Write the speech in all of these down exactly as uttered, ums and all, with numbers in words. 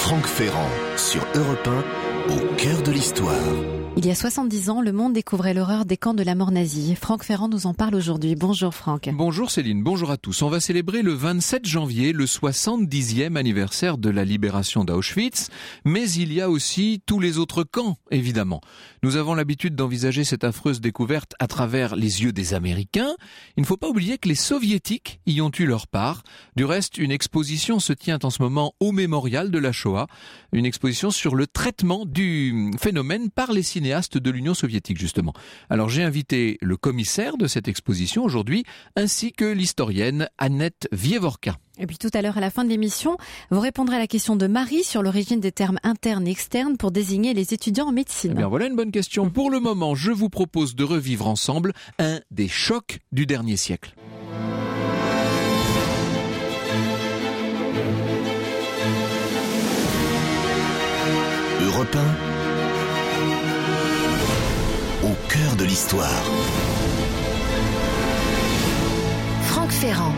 Franck Ferrand sur Europe un, au cœur de l'histoire. Il y a soixante-dix ans, le monde découvrait l'horreur des camps de la mort nazie. Franck Ferrand nous en parle aujourd'hui. Bonjour Franck. Bonjour Céline, bonjour à tous. On va célébrer le vingt-sept janvier le soixante-dixième anniversaire de la libération d'Auschwitz, mais il y a aussi tous les autres camps, évidemment. Nous avons l'habitude d'envisager cette affreuse découverte à travers les yeux des Américains. Il ne faut pas oublier que les Soviétiques y ont eu leur part. Du reste, une exposition se tient en ce moment au mémorial de la Shoah, une exposition sur le traitement du phénomène par les cinéastes de l'Union soviétique, justement. Alors j'ai invité le commissaire de cette exposition aujourd'hui, ainsi que l'historienne Annette Wieworka. Et puis tout à l'heure, à la fin de l'émission, vous répondrez à la question de Marie sur l'origine des termes internes et externes pour désigner les étudiants en médecine. Eh bien voilà une bonne question. Pour le moment, je vous propose de revivre ensemble un des chocs du dernier siècle. Europe un, au cœur de l'histoire. Franck Ferrand.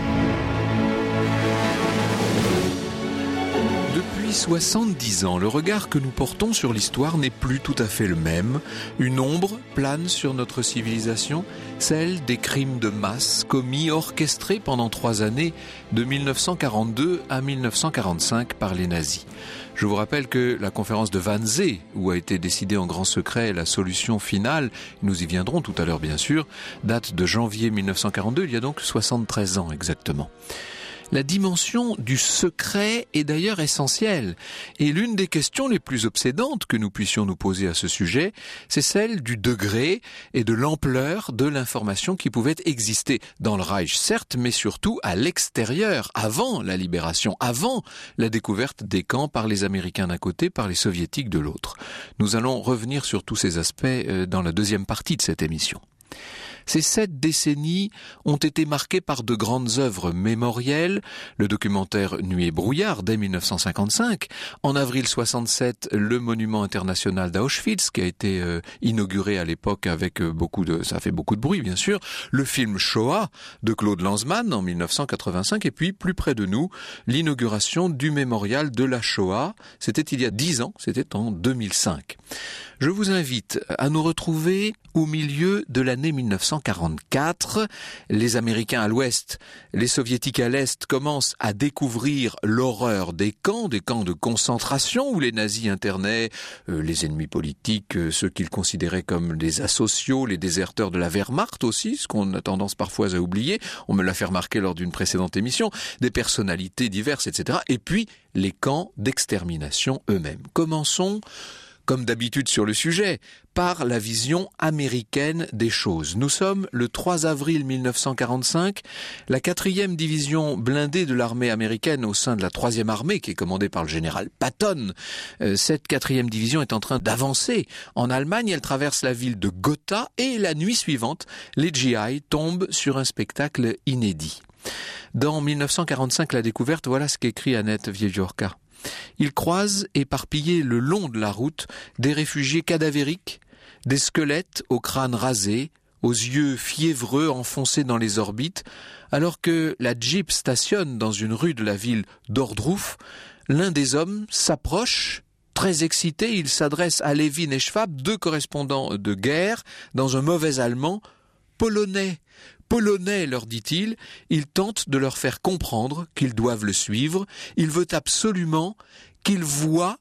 Depuis soixante-dix ans, le regard que nous portons sur l'histoire n'est plus tout à fait le même. Une ombre plane sur notre civilisation, celle des crimes de masse commis, orchestrés pendant trois années, de mille neuf cent quarante-deux à mille neuf cent quarante-cinq par les nazis. Je vous rappelle que la conférence de Wannsee, où a été décidée en grand secret la solution finale, nous y viendrons tout à l'heure bien sûr, date de janvier mille neuf cent quarante-deux, il y a donc soixante-treize ans exactement. La dimension du secret est d'ailleurs essentielle. Et l'une des questions les plus obsédantes que nous puissions nous poser à ce sujet, c'est celle du degré et de l'ampleur de l'information qui pouvait exister dans le Reich, certes, mais surtout à l'extérieur, avant la libération, avant la découverte des camps par les Américains d'un côté, par les Soviétiques de l'autre. Nous allons revenir sur tous ces aspects dans la deuxième partie de cette émission. Ces sept décennies ont été marquées par de grandes œuvres mémorielles, le documentaire Nuit et brouillard dès mille neuf cent cinquante-cinq, en avril soixante-sept, le monument international d'Auschwitz qui a été euh, inauguré à l'époque avec euh, beaucoup de, ça a fait beaucoup de bruit bien sûr, le film Shoah de Claude Lanzmann en mille neuf cent quatre-vingt-cinq et puis plus près de nous, l'inauguration du mémorial de la Shoah, c'était il y a dix ans, c'était en deux mille cinq. Je vous invite à nous retrouver au milieu de l'année mille neuf cent quarante-quatre. Les Américains à l'ouest, les Soviétiques à l'est commencent à découvrir l'horreur des camps, des camps de concentration où les nazis internaient euh, les ennemis politiques, euh, ceux qu'ils considéraient comme des asociaux, les déserteurs de la Wehrmacht aussi, ce qu'on a tendance parfois à oublier. On me l'a fait remarquer lors d'une précédente émission, des personnalités diverses, et cetera. Et puis les camps d'extermination eux-mêmes. Commençons comme d'habitude sur le sujet, par la vision américaine des choses. Nous sommes le trois avril mille neuf cent quarante-cinq, la quatrième division blindée de l'armée américaine au sein de la troisième armée, qui est commandée par le général Patton. Euh, cette quatrième division est en train d'avancer en Allemagne, elle traverse la ville de Gotha, et la nuit suivante, les G I tombent sur un spectacle inédit. Dans mille neuf cent quarante-cinq, la découverte, voilà ce qu'écrit Annette Wieworka. Ils croisent, éparpillés le long de la route, des réfugiés cadavériques, des squelettes au crâne rasé, aux yeux fiévreux enfoncés dans les orbites, alors que la Jeep stationne dans une rue de la ville d'Ordruf. L'un des hommes s'approche, très excité, il s'adresse à Levin et Schwab, deux correspondants de guerre, dans un mauvais allemand, polonais. Polonais, leur dit-il, il tente de leur faire comprendre qu'ils doivent le suivre. Il veut absolument qu'ils voient,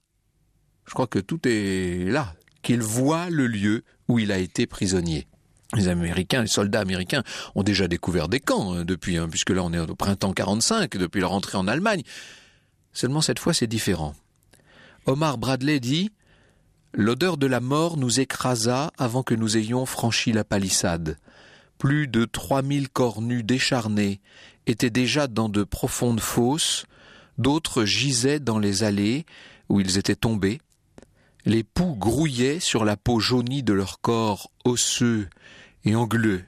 je crois que tout est là, qu'ils voient le lieu où il a été prisonnier. Les Américains, les soldats américains ont déjà découvert des camps hein, depuis, hein, puisque là on est au printemps quarante-cinq, depuis leur entrée en Allemagne. Seulement cette fois c'est différent. Omar Bradley dit « L'odeur de la mort nous écrasa avant que nous ayons franchi la palissade. Plus de trois mille corps nus décharnés étaient déjà dans de profondes fosses, d'autres gisaient dans les allées où ils étaient tombés. Les poux grouillaient sur la peau jaunie de leurs corps osseux et anguleux.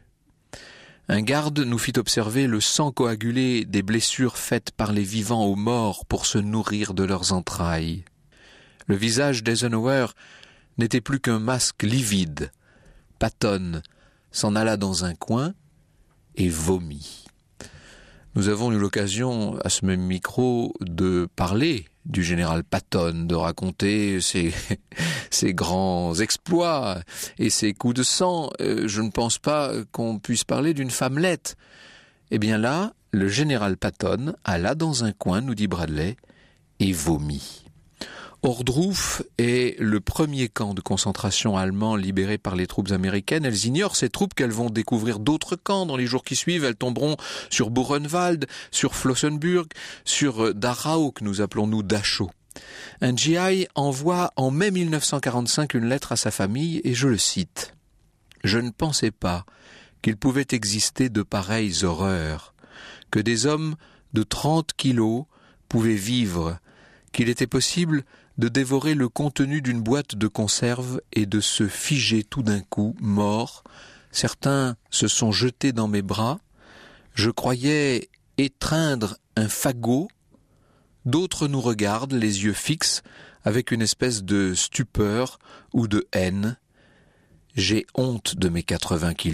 Un garde nous fit observer le sang coagulé des blessures faites par les vivants aux morts pour se nourrir de leurs entrailles. Le visage d'Eisenhower n'était plus qu'un masque livide. Patton s'en alla dans un coin et vomit. Nous avons eu l'occasion, à ce même micro, de parler du général Patton, de raconter ses, ses grands exploits et ses coups de sang. Euh, je ne pense pas qu'on puisse parler d'une femmelette. Eh bien là, le général Patton alla dans un coin, nous dit Bradley, et vomit. Ohrdruf est le premier camp de concentration allemand libéré par les troupes américaines. Elles ignorent, ces troupes, qu'elles vont découvrir d'autres camps. Dans les jours qui suivent, elles tomberont sur Buchenwald, sur Flossenbürg, sur Dachau, que nous appelons nous Dachau. Un G I envoie en mai mille neuf cent quarante-cinq une lettre à sa famille, et je le cite. « Je ne pensais pas qu'il pouvait exister de pareilles horreurs, que des hommes de trente kilos pouvaient vivre, qu'il était possible de dévorer le contenu d'une boîte de conserve et de se figer tout d'un coup, mort. Certains se sont jetés dans mes bras. Je croyais étreindre un fagot. D'autres nous regardent, les yeux fixes, avec une espèce de stupeur ou de haine. J'ai honte de mes quatre-vingts kilos. »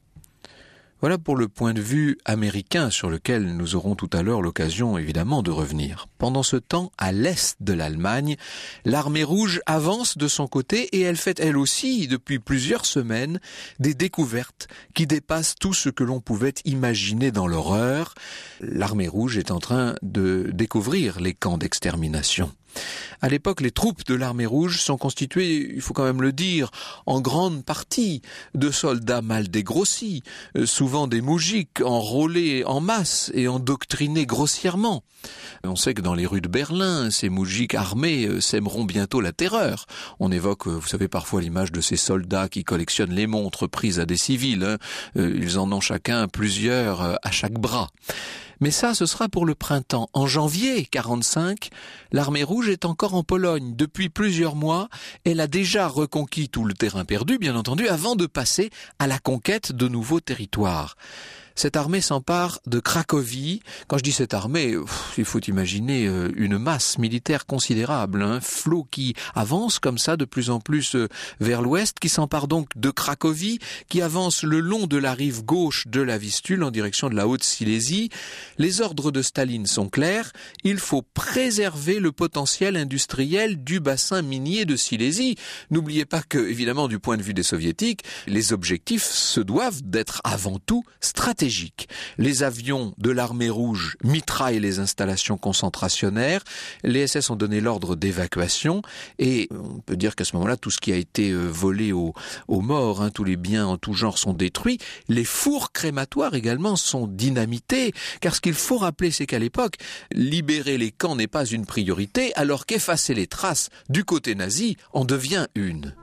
Voilà pour le point de vue américain sur lequel nous aurons tout à l'heure l'occasion évidemment de revenir. Pendant ce temps, à l'est de l'Allemagne, l'armée rouge avance de son côté et elle fait elle aussi, depuis plusieurs semaines, des découvertes qui dépassent tout ce que l'on pouvait imaginer dans l'horreur. L'armée rouge est en train de découvrir les camps d'extermination. À l'époque, les troupes de l'armée rouge sont constituées, il faut quand même le dire, en grande partie de soldats mal dégrossis, souvent des moujiks enrôlés en masse et endoctrinés grossièrement. On sait que dans les rues de Berlin, ces moujiks armés sèmeront bientôt la terreur. On évoque, vous savez, parfois l'image de ces soldats qui collectionnent les montres prises à des civils. Hein. Ils en ont chacun plusieurs à chaque bras. Mais ça, ce sera pour le printemps. En janvier quarante-cinq, l'armée rouge est encore en Pologne. Depuis plusieurs mois, elle a déjà reconquis tout le terrain perdu, bien entendu, avant de passer à la conquête de nouveaux territoires. Cette armée s'empare de Cracovie. Quand je dis cette armée, pff, il faut imaginer euh, une masse militaire considérable, un flot qui avance comme ça de plus en plus euh, vers l'ouest, qui s'empare donc de Cracovie, qui avance le long de la rive gauche de la Vistule en direction de la Haute-Silésie. Les ordres de Staline sont clairs, il faut préserver le potentiel industriel du bassin minier de Silésie. N'oubliez pas que, évidemment, du point de vue des soviétiques, les objectifs se doivent d'être avant tout stratégiques. Les avions de l'armée rouge mitraillent les installations concentrationnaires, les S S ont donné l'ordre d'évacuation et on peut dire qu'à ce moment-là, tout ce qui a été volé aux, aux morts, hein, tous les biens en tout genre sont détruits. Les fours crématoires également sont dynamités, car ce qu'il faut rappeler, c'est qu'à l'époque, libérer les camps n'est pas une priorité, alors qu'effacer les traces du côté nazi en devient une.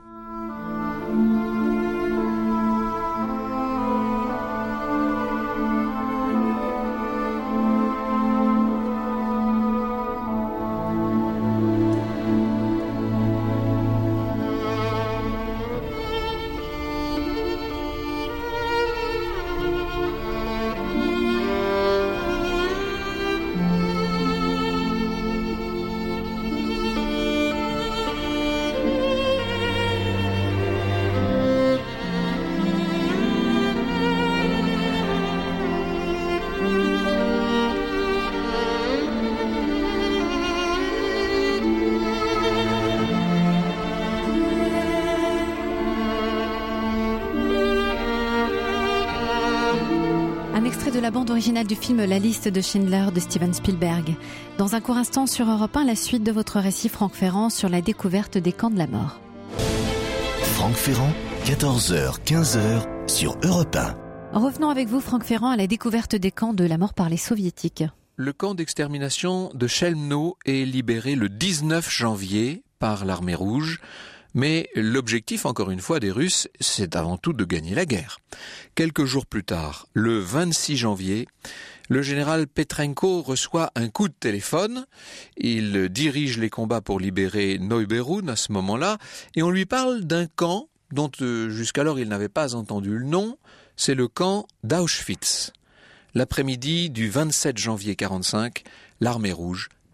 De la bande originale du film La liste de Schindler de Steven Spielberg. Dans un court instant sur Europe un, la suite de votre récit, Franck Ferrand, sur la découverte des camps de la mort. Franck Ferrand, quatorze heures quinze sur Europe un. Revenons avec vous, Franck Ferrand, à la découverte des camps de la mort par les soviétiques. Le camp d'extermination de Chelmno est libéré le dix-neuf janvier par l'armée rouge. Mais l'objectif, encore une fois, des Russes, c'est avant tout de gagner la guerre. Quelques jours plus tard, le vingt-six janvier, le général Petrenko reçoit un coup de téléphone. Il dirige les combats pour libérer Neuberun à ce moment-là, et on lui parle d'un camp dont euh, jusqu'alors il n'avait pas entendu le nom. C'est le camp d'Auschwitz. L'après-midi du vingt-sept janvier quarante-cinq, l'armée rouge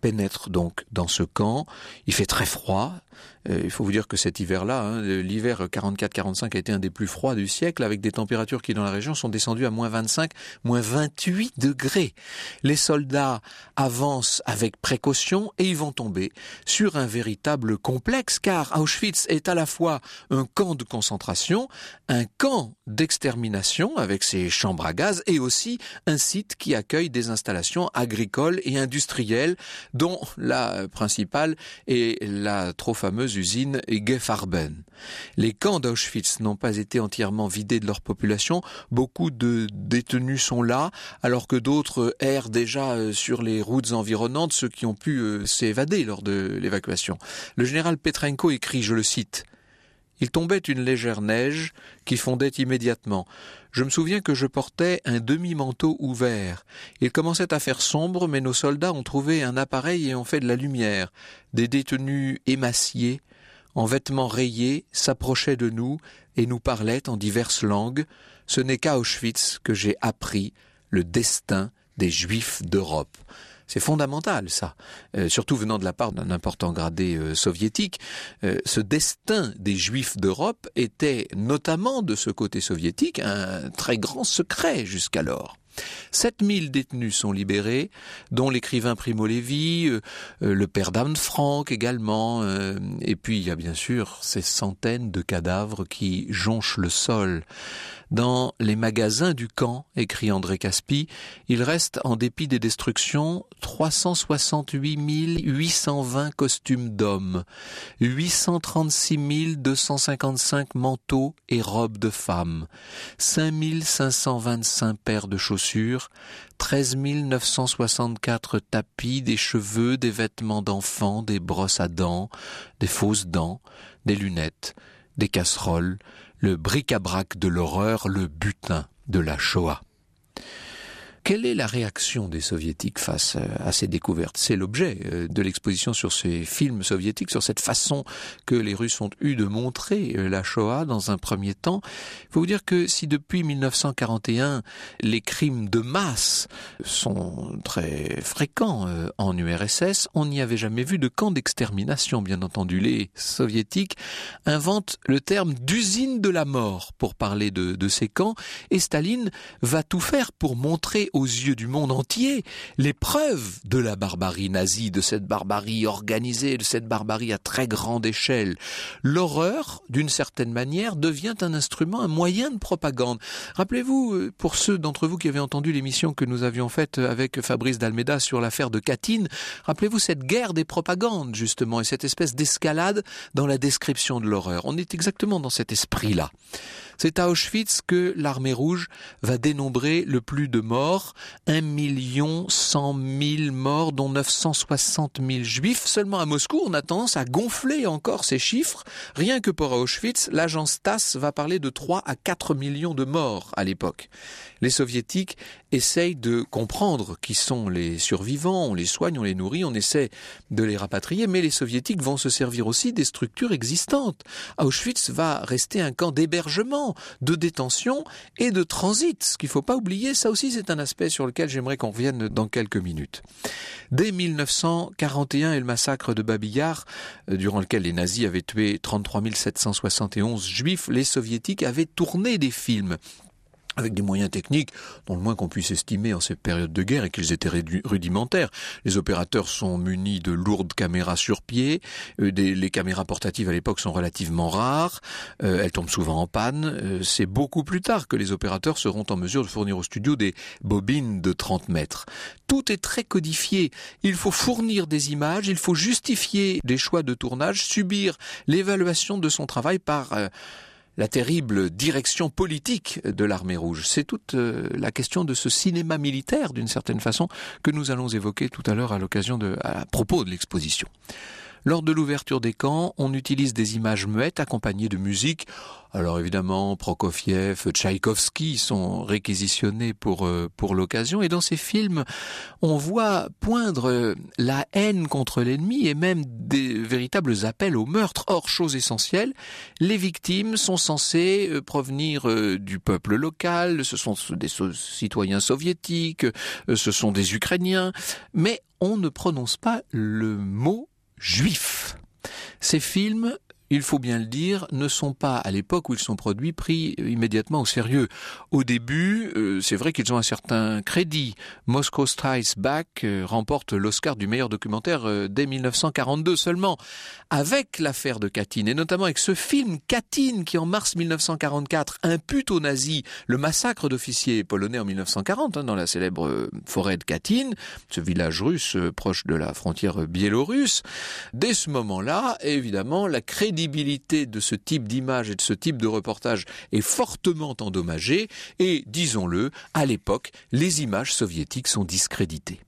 pénètre donc dans ce camp. Il fait très froid. Euh, il faut vous dire que cet hiver-là, hein, l'hiver quarante-quatre quarante-cinq a été un des plus froids du siècle, avec des températures qui dans la région sont descendues à moins vingt-cinq, moins vingt-huit degrés. Les soldats avancent avec précaution et ils vont tomber sur un véritable complexe, car Auschwitz est à la fois un camp de concentration, un camp d'extermination avec ses chambres à gaz et aussi un site qui accueille des installations agricoles et industrielles, dont la principale est la trop fameuse usine Gefarben. Les camps d'Auschwitz n'ont pas été entièrement vidés de leur population. Beaucoup de détenus sont là, alors que d'autres errent déjà sur les routes environnantes, ceux qui ont pu euh, s'évader lors de l'évacuation. Le général Petrenko écrit, je le cite, « Il tombait une légère neige qui fondait immédiatement. Je me souviens que je portais un demi-manteau ouvert. Il commençait à faire sombre, mais nos soldats ont trouvé un appareil et ont fait de la lumière. Des détenus émaciés, en vêtements rayés, s'approchaient de nous et nous parlaient en diverses langues. Ce n'est qu'à Auschwitz que j'ai appris le destin des Juifs d'Europe. » C'est fondamental, ça, euh, surtout venant de la part d'un important gradé euh, soviétique. Euh, ce destin des Juifs d'Europe était, notamment de ce côté soviétique, un très grand secret jusqu'alors. sept mille détenus sont libérés, dont l'écrivain Primo Levi, euh, euh, le père d'Anne Frank également, euh, et puis il y a bien sûr ces centaines de cadavres qui jonchent le sol. Dans les magasins du camp, écrit André Caspi, il reste, en dépit des destructions, trois cent soixante-huit mille huit cent vingt costumes d'hommes, huit cent trente-six mille deux cent cinquante-cinq manteaux et robes de femmes, cinq mille cinq cent vingt-cinq paires de chaussures, treize mille neuf cent soixante-quatre tapis, des cheveux, des vêtements d'enfants, des brosses à dents, des fausses dents, des lunettes, des casseroles, le bric-à-brac de l'horreur, le butin de la Shoah. Quelle est la réaction des soviétiques face à ces découvertes ? C'est l'objet de l'exposition sur ces films soviétiques, sur cette façon que les Russes ont eu de montrer la Shoah dans un premier temps. Il faut vous dire que si depuis mille neuf cent quarante et un, les crimes de masse sont très fréquents en U R S S, on n'y avait jamais vu de camp d'extermination, bien entendu. Les soviétiques inventent le terme d'usine de la mort pour parler de, de ces camps, et Staline va tout faire pour montrer aux yeux du monde entier les preuves de la barbarie nazie, de cette barbarie organisée, de cette barbarie à très grande échelle. L'horreur, d'une certaine manière, devient un instrument, un moyen de propagande. Rappelez-vous, pour ceux d'entre vous qui avaient entendu l'émission que nous avions faite avec Fabrice Dalméda sur l'affaire de Katyn, rappelez-vous cette guerre des propagandes, justement, et cette espèce d'escalade dans la description de l'horreur. On est exactement dans cet esprit-là. C'est à Auschwitz que l'armée rouge va dénombrer le plus de morts, un million cent mille morts, dont neuf cent soixante mille juifs. Seulement à Moscou, on a tendance à gonfler encore ces chiffres. Rien que pour Auschwitz, l'agence TASS va parler de trois à quatre millions de morts à l'époque. Les soviétiques essayent de comprendre qui sont les survivants, on les soigne, on les nourrit, on essaie de les rapatrier, mais les soviétiques vont se servir aussi des structures existantes. Auschwitz va rester un camp d'hébergement, de détention et de transit. Ce qu'il ne faut pas oublier, ça aussi c'est un aspect sur lequel j'aimerais qu'on revienne dans quelques minutes. Dès mille neuf cent quarante et un et le massacre de Babi Yar, durant lequel les nazis avaient tué trente-trois mille sept cent soixante et onze juifs, les soviétiques avaient tourné des films avec des moyens techniques dont le moins qu'on puisse estimer en cette période de guerre et qu'ils étaient rudimentaires. Les opérateurs sont munis de lourdes caméras sur pied, euh, des, les caméras portatives à l'époque sont relativement rares, euh, elles tombent souvent en panne. Euh, c'est beaucoup plus tard que les opérateurs seront en mesure de fournir au studio des bobines de trente mètres. Tout est très codifié. Il faut fournir des images, il faut justifier des choix de tournage, subir l'évaluation de son travail par Euh, la terrible direction politique de l'armée rouge. C'est toute euh, la question de ce cinéma militaire, d'une certaine façon, que nous allons évoquer tout à l'heure à l'occasion de, à propos de l'exposition. Lors de l'ouverture des camps, on utilise des images muettes accompagnées de musique. Alors évidemment, Prokofiev, Tchaïkovski sont réquisitionnés pour euh, pour l'occasion. Et dans ces films, on voit poindre la haine contre l'ennemi et même des véritables appels au meurtre. Or, chose essentielle, les victimes sont censées euh, provenir euh, du peuple local. Ce sont des so- citoyens soviétiques, euh, ce sont des Ukrainiens. Mais on ne prononce pas le mot juif. Ces films, il faut bien le dire, ne sont pas, à l'époque où ils sont produits, pris immédiatement au sérieux. Au début, euh, c'est vrai qu'ils ont un certain crédit. Moscow Strikes Back euh, remporte l'Oscar du meilleur documentaire euh, dès dix-neuf cent quarante-deux seulement. Avec l'affaire de Katyn, et notamment avec ce film Katyn qui, en mars dix-neuf cent quarante-quatre, impute aux nazis le massacre d'officiers polonais en dix-neuf cent quarante, hein, dans la célèbre euh, forêt de Katyn, ce village russe euh, proche de la frontière biélorusse. Dès ce moment-là, évidemment, la crédibilité de ce type d'image et de ce type de reportage est fortement endommagée et, disons-le, à l'époque, les images soviétiques sont discréditées.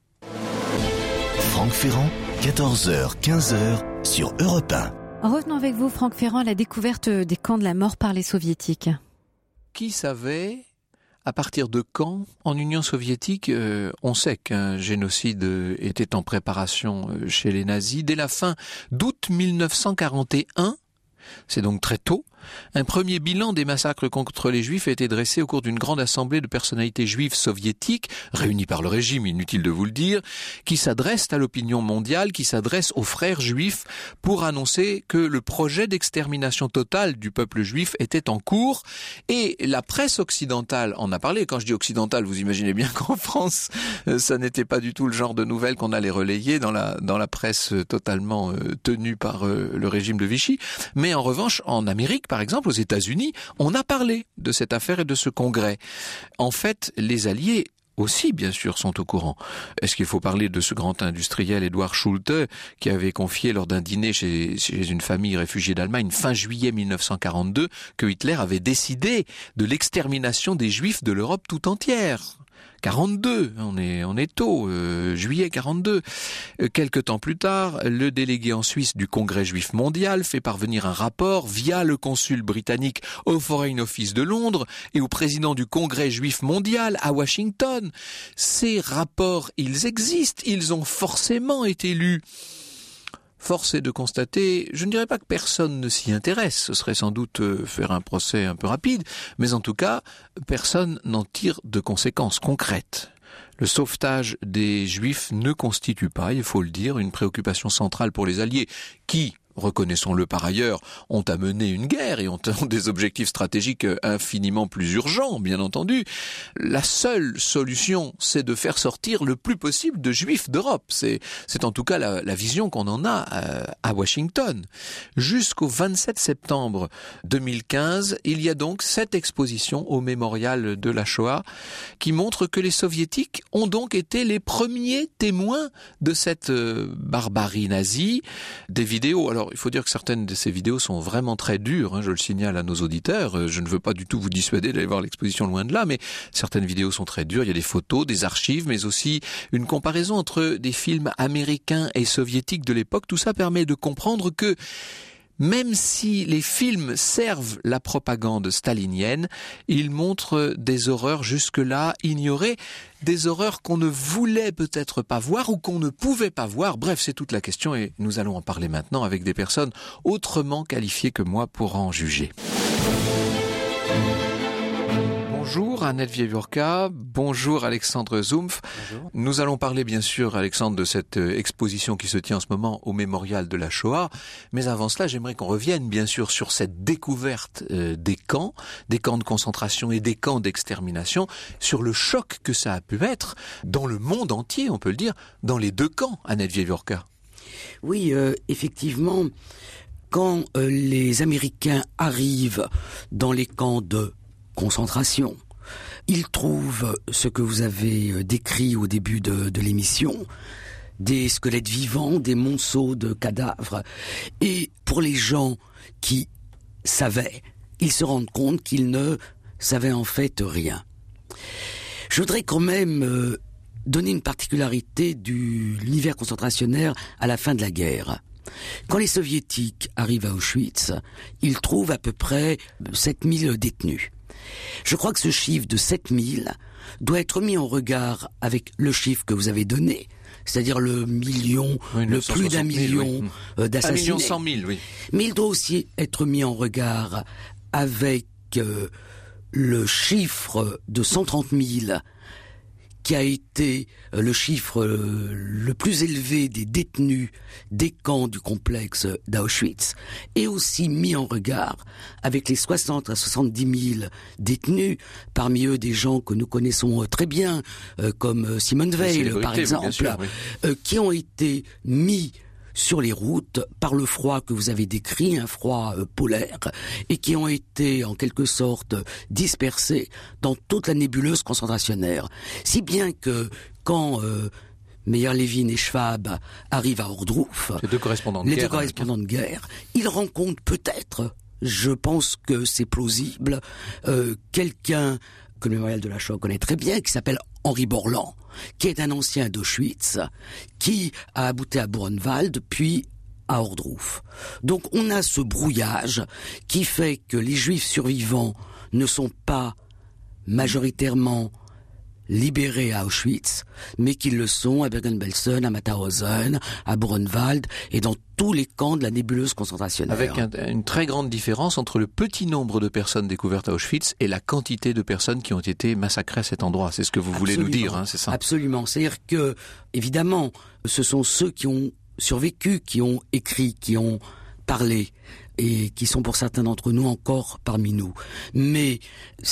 Franck Ferrand, quatorze heures quinze sur Europe un. Revenons avec vous, Franck Ferrand, à la découverte des camps de la mort par les soviétiques. Qui savait, à partir de quand, en Union soviétique, euh, on sait qu'un génocide était en préparation chez les nazis. Dès la fin d'août dix-neuf cent quarante et un, c'est donc très tôt, un premier bilan des massacres contre les Juifs a été dressé au cours d'une grande assemblée de personnalités juives soviétiques, réunies par le régime, inutile de vous le dire, qui s'adressent à l'opinion mondiale, qui s'adressent aux frères juifs pour annoncer que le projet d'extermination totale du peuple juif était en cours. Et la presse occidentale en a parlé. Quand je dis occidentale, vous imaginez bien qu'en France, ça n'était pas du tout le genre de nouvelles qu'on allait relayer dans la, dans la presse totalement euh, tenue par euh, le régime de Vichy. Mais en revanche, en Amérique, par exemple, aux États-Unis, on a parlé de cette affaire et de ce congrès. En fait, les Alliés aussi, bien sûr, sont au courant. Est-ce qu'il faut parler de ce grand industriel Edward Schulte qui avait confié lors d'un dîner chez, chez une famille réfugiée d'Allemagne fin juillet dix-neuf cent quarante-deux que Hitler avait décidé de l'extermination des Juifs de l'Europe tout entière. quarante-deux, on est on est tôt, euh, juillet quarante-deux. Euh, quelque temps plus tard, le délégué en Suisse du Congrès juif mondial fait parvenir un rapport via le consul britannique au Foreign Office de Londres et au président du Congrès juif mondial à Washington. Ces rapports, ils existent, ils ont forcément été lus. Force est de constater, je ne dirais pas que personne ne s'y intéresse, ce serait sans doute faire un procès un peu rapide, mais en tout cas, personne n'en tire de conséquences concrètes. Le sauvetage des Juifs ne constitue pas, il faut le dire, une préoccupation centrale pour les Alliés, qui, reconnaissons-le par ailleurs, ont à mener une guerre et ont des objectifs stratégiques infiniment plus urgents, bien entendu. La seule solution, c'est de faire sortir le plus possible de Juifs d'Europe. C'est, c'est en tout cas la, la vision qu'on en a euh, à Washington. Jusqu'au vingt-sept septembre deux mille quinze, il y a donc cette exposition au mémorial de la Shoah qui montre que les Soviétiques ont donc été les premiers témoins de cette euh, barbarie nazie. Des vidéos, alors il faut dire que certaines de ces vidéos sont vraiment très dures, hein, je le signale à nos auditeurs, je ne veux pas du tout vous dissuader d'aller voir l'exposition loin de là, mais certaines vidéos sont très dures, il y a des photos, des archives, mais aussi une comparaison entre des films américains et soviétiques de l'époque. Tout ça permet de comprendre que même si les films servent la propagande stalinienne, ils montrent des horreurs jusque-là ignorées, des horreurs qu'on ne voulait peut-être pas voir ou qu'on ne pouvait pas voir. Bref, c'est toute la question et nous allons en parler maintenant avec des personnes autrement qualifiées que moi pour en juger. Bonjour Annette Vieillurka, bonjour Alexandre Zumpf. Bonjour. Nous allons parler bien sûr, Alexandre, de cette exposition qui se tient en ce moment au mémorial de la Shoah. Mais avant cela, j'aimerais qu'on revienne bien sûr sur cette découverte euh, des camps, des camps de concentration et des camps d'extermination, sur le choc que ça a pu être dans le monde entier, on peut le dire, dans les deux camps, Annette Vieillurka. Oui, euh, effectivement, quand euh, les Américains arrivent dans les camps de concentration, ils trouvent ce que vous avez décrit au début de, de l'émission, des squelettes vivants, des monceaux de cadavres. Et pour les gens qui savaient, ils se rendent compte qu'ils ne savaient en fait rien. Je voudrais quand même euh, donner une particularité de l'univers concentrationnaire à la fin de la guerre. Quand les soviétiques arrivent à Auschwitz, ils trouvent à peu près sept mille détenus. Je crois que ce chiffre de sept mille doit être mis en regard avec le chiffre que vous avez donné, c'est-à-dire le million, oui, le plus d'un million oui. d'assassinés. Un million cent mille, oui. Mais il doit aussi être mis en regard avec euh, le chiffre de cent trente mille qui a été le chiffre le plus élevé des détenus des camps du complexe d'Auschwitz, et aussi mis en regard avec les soixante à soixante-dix mille détenus, parmi eux des gens que nous connaissons très bien, comme Simone Weil par exemple, sûr, oui. qui ont été mis sur les routes par le froid que vous avez décrit, un froid euh, polaire, et qui ont été en quelque sorte dispersés dans toute la nébuleuse concentrationnaire. Si bien que quand euh, Meyer-Levin et Schwab arrivent à Ohrdruf, les deux correspondants de les guerre, deux correspondants de guerre, ils rencontrent peut-être, je pense que c'est plausible, euh, quelqu'un que le mémorial de la Shoah connaît très bien, qui s'appelle Henri Borland, qui est un ancien d'Auschwitz, qui a abouti à Buchenwald, puis à Ohrdruf. Donc on a ce brouillage qui fait que les Juifs survivants ne sont pas majoritairement libérés à Auschwitz, mais qu'ils le sont à Bergen-Belsen, à Mauthausen, à Buchenwald et dans tous les camps de la nébuleuse concentrationnaire. Avec un, une très grande différence entre le petit nombre de personnes découvertes à Auschwitz et la quantité de personnes qui ont été massacrées à cet endroit. C'est ce que vous Absolument. voulez nous dire, hein, c'est ça? Absolument. C'est-à-dire que, évidemment, ce sont ceux qui ont survécu, qui ont écrit, qui ont parlé, et qui sont pour certains d'entre nous encore parmi nous. Mais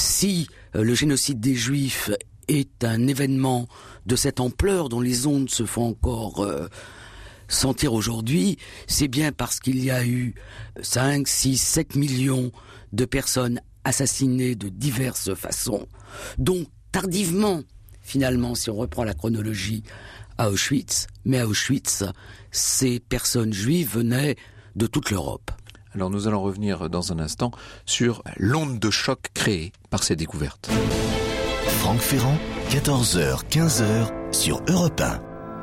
si euh, le génocide des Juifs est un événement de cette ampleur dont les ondes se font encore euh, sentir aujourd'hui, c'est bien parce qu'il y a eu cinq, six, sept millions de personnes assassinées de diverses façons, dont tardivement, finalement, si on reprend la chronologie, à Auschwitz. Mais à Auschwitz, ces personnes juives venaient de toute l'Europe. Alors nous allons revenir dans un instant sur l'onde de choc créée par ces découvertes. Franck Ferrand, quatorze heures quinze sur Europe un.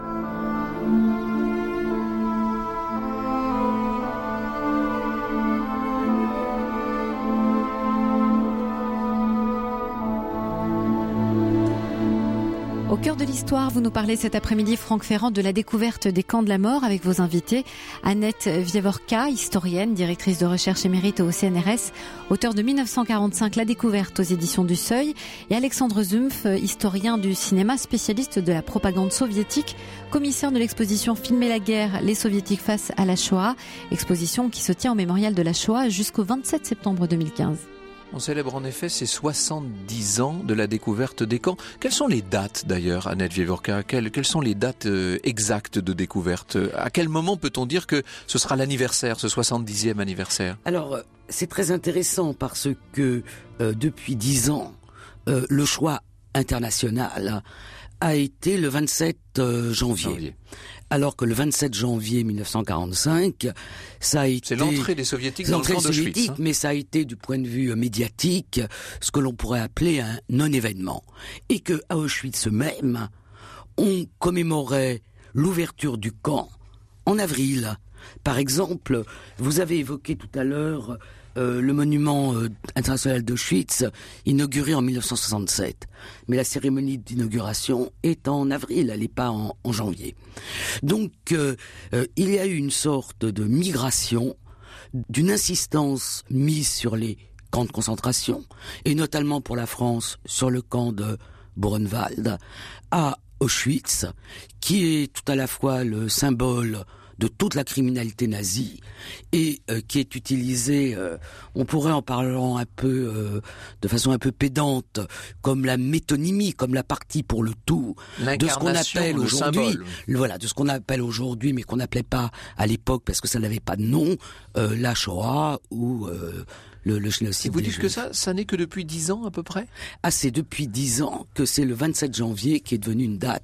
Au cœur de l'histoire, vous nous parlez cet après-midi, Franck Ferrand, de la découverte des camps de la mort avec vos invités. Annette Wieworka, historienne, directrice de recherche émérite au C N R S, auteur de mille neuf cent quarante-cinq, La découverte aux éditions du Seuil, et Alexandre Zumpf, historien du cinéma, spécialiste de la propagande soviétique, commissaire de l'exposition Filmer la guerre, les soviétiques face à la Shoah, exposition qui se tient au mémorial de la Shoah jusqu'au vingt-sept septembre deux mille quinze. On célèbre en effet ces soixante-dix ans de la découverte des camps. Quelles sont les dates d'ailleurs, Annette Wieworka? Quelles, quelles sont les dates euh, exactes de découverte? À quel moment peut-on dire que ce sera l'anniversaire, ce soixante-dixième anniversaire? Alors, c'est très intéressant parce que euh, depuis dix ans, euh, le choix international a été le vingt-sept janvier. janvier. Alors que le vingt-sept janvier mille neuf cent quarante-cinq, ça a été... C'est l'entrée des soviétiques dans le camp d'Auschwitz. Hein. Mais ça a été, du point de vue médiatique, ce que l'on pourrait appeler un non-événement. Et que à Auschwitz même, on commémorait l'ouverture du camp en avril. Par exemple, vous avez évoqué tout à l'heure euh, le monument euh, international d'Auschwitz, inauguré en mille neuf cent soixante-sept. Mais la cérémonie d'inauguration est en avril, elle n'est pas en, en janvier. Donc, euh, euh, il y a eu une sorte de migration, d'une insistance mise sur les camps de concentration, et notamment pour la France, sur le camp de Buchenwald, à Auschwitz, qui est tout à la fois le symbole de toute la criminalité nazie et euh, qui est utilisée, euh, on pourrait en parlant un peu, euh, de façon un peu pédante, comme la métonymie, comme la partie pour le tout, de ce qu'on appelle aujourd'hui, voilà, de ce qu'on appelle aujourd'hui, mais qu'on n'appelait pas à l'époque parce que ça n'avait pas de nom, euh, la Shoah ou euh, le, le génocide. Et vous dites que ça, ça n'est que depuis dix ans à peu près? Ah, c'est depuis dix ans que c'est le vingt-sept janvier qui est devenu une date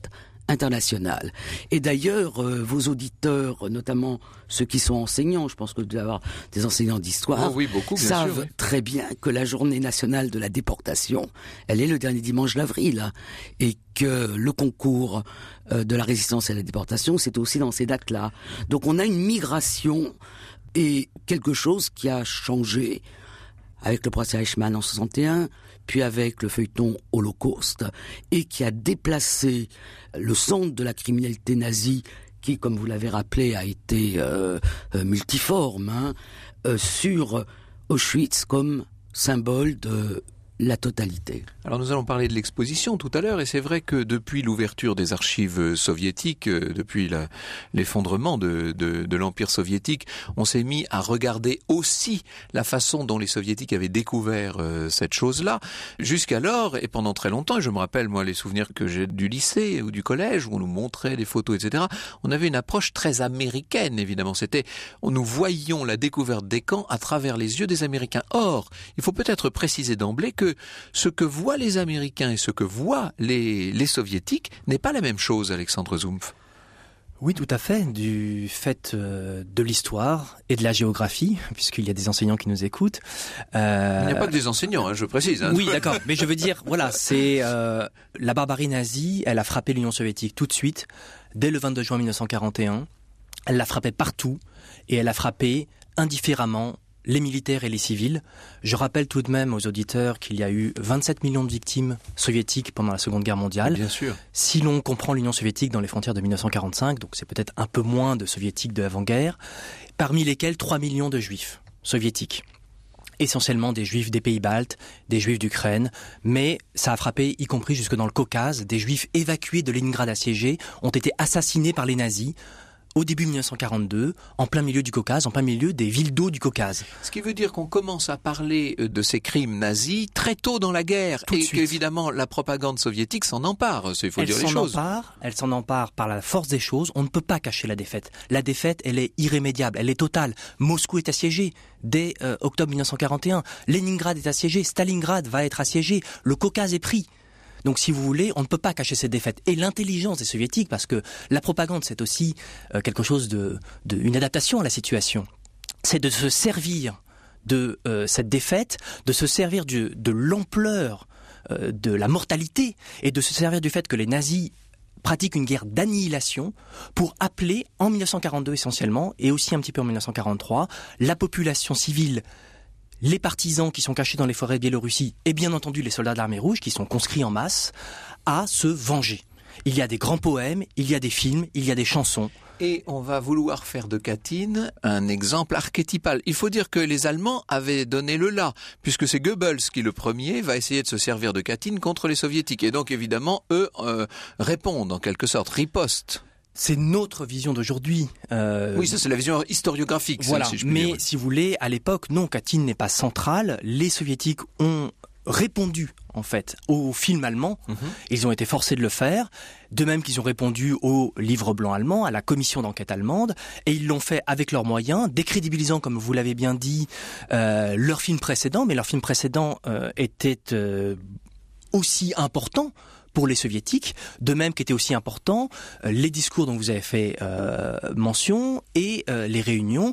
internationale. Et d'ailleurs, euh, vos auditeurs, notamment ceux qui sont enseignants, je pense que vous devez avoir des enseignants d'histoire, oh oui, beaucoup, bien savent sûr, oui. très bien que la journée nationale de la déportation, elle est le dernier dimanche d'avril, hein, et que le concours euh, de la résistance à la déportation, c'est aussi dans ces dates-là. Donc on a une migration et quelque chose qui a changé avec le procès Eichmann en soixante et un, puis avec le feuilleton Holocauste, et qui a déplacé le centre de la criminalité nazie, qui, comme vous l'avez rappelé, a été euh, euh, multiforme, hein, euh, sur Auschwitz comme symbole de la totalité. Alors nous allons parler de l'exposition tout à l'heure, et c'est vrai que depuis l'ouverture des archives soviétiques, euh, depuis la, l'effondrement de, de, de l'Empire soviétique, on s'est mis à regarder aussi la façon dont les soviétiques avaient découvert euh, cette chose-là. Jusqu'alors, et pendant très longtemps, et je me rappelle moi les souvenirs que j'ai du lycée ou du collège, où on nous montrait des photos, et cetera, on avait une approche très américaine, évidemment. C'était, nous voyions la découverte des camps à travers les yeux des Américains. Or, il faut peut-être préciser d'emblée que ce que voient les Américains et ce que voient les, les Soviétiques n'est pas la même chose, Alexandre Zumpf. Oui, tout à fait, du fait euh, de l'histoire et de la géographie, puisqu'il y a des enseignants qui nous écoutent. Euh... Il n'y a pas que des enseignants, hein, je précise. Hein. Oui, d'accord, mais je veux dire, voilà, c'est euh, la barbarie nazie, elle a frappé l'Union soviétique tout de suite, dès le vingt-deux juin mille neuf cent quarante et un. Elle l'a frappé partout, et elle a frappé indifféremment les militaires et les civils. Je rappelle tout de même aux auditeurs qu'il y a eu vingt-sept millions de victimes soviétiques pendant la Seconde Guerre mondiale. Bien sûr. Si l'on comprend l'Union soviétique dans les frontières de mille neuf cent quarante-cinq, donc c'est peut-être un peu moins de soviétiques de l'avant-guerre, parmi lesquels trois millions de juifs soviétiques. Essentiellement des juifs des pays baltes, des juifs d'Ukraine, mais ça a frappé y compris jusque dans le Caucase. Des juifs évacués de Leningrad assiégé ont été assassinés par les nazis au début mille neuf cent quarante-deux, en plein milieu du Caucase, en plein milieu des villes d'eau du Caucase. Ce qui veut dire qu'on commence à parler de ces crimes nazis très tôt dans la guerre, Tout et suite. qu'évidemment la propagande soviétique s'en empare, il faut elle dire les s'en choses. Empare, elle s'en empare par la force des choses, on ne peut pas cacher la défaite. La défaite, elle est irrémédiable, elle est totale. Moscou est assiégé dès euh, octobre mille neuf cent quarante et un, Leningrad est assiégé, Stalingrad va être assiégé, le Caucase est pris. Donc si vous voulez, on ne peut pas cacher cette défaite. Et l'intelligence des soviétiques, parce que la propagande c'est aussi euh, quelque chose de, de, une adaptation à la situation, c'est de se servir de euh, cette défaite, de se servir du, de l'ampleur euh, de la mortalité, et de se servir du fait que les nazis pratiquent une guerre d'annihilation pour appeler, en mille neuf cent quarante-deux essentiellement, et aussi un petit peu en mille neuf cent quarante-trois, la population civile, les partisans qui sont cachés dans les forêts de Biélorussie, et bien entendu les soldats de l'armée rouge qui sont conscrits en masse, à se venger. Il y a des grands poèmes, il y a des films, il y a des chansons. Et on va vouloir faire de Katyn un exemple archétypal. Il faut dire que les Allemands avaient donné le là, puisque c'est Goebbels qui, le premier, va essayer de se servir de Katyn contre les Soviétiques. Et donc, évidemment, eux euh, répondent, en quelque sorte, ripostent. C'est notre vision d'aujourd'hui. Euh, oui, ça c'est la vision historiographique. Voilà, si je puis mais dire. si vous voulez, à l'époque, non, Katyn n'est pas centrale. Les Soviétiques ont répondu, en fait, au film allemand. Mm-hmm. Ils ont été forcés de le faire. De même qu'ils ont répondu au livre blanc allemand, à la commission d'enquête allemande. Et ils l'ont fait avec leurs moyens, décrédibilisant, comme vous l'avez bien dit, euh, leur film précédent. Mais leur film précédent euh, était euh, aussi important pour les soviétiques, de même qu'étaient aussi importants euh, les discours dont vous avez fait euh, mention et euh, les réunions.